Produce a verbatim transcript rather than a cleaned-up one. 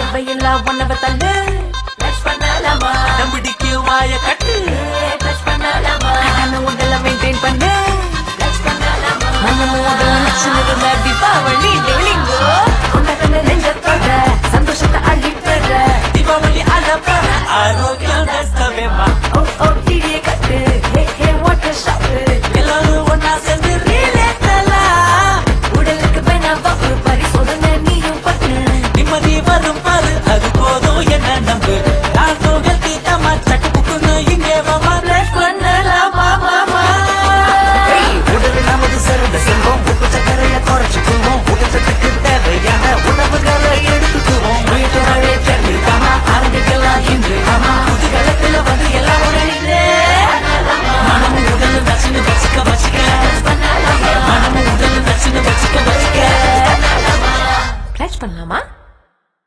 தேவையெல்லாம் ஒன்னவ தள்ளு டச் பண்ணலாமா நம்பிடிக்கு வாய கட்டு டச் பண்ணலாமா கண்ண உடல மெயின்டைன் பண்ணு டச் பண்ணலாமா நம்ம முதல்ல சின்னதா தீபாவளி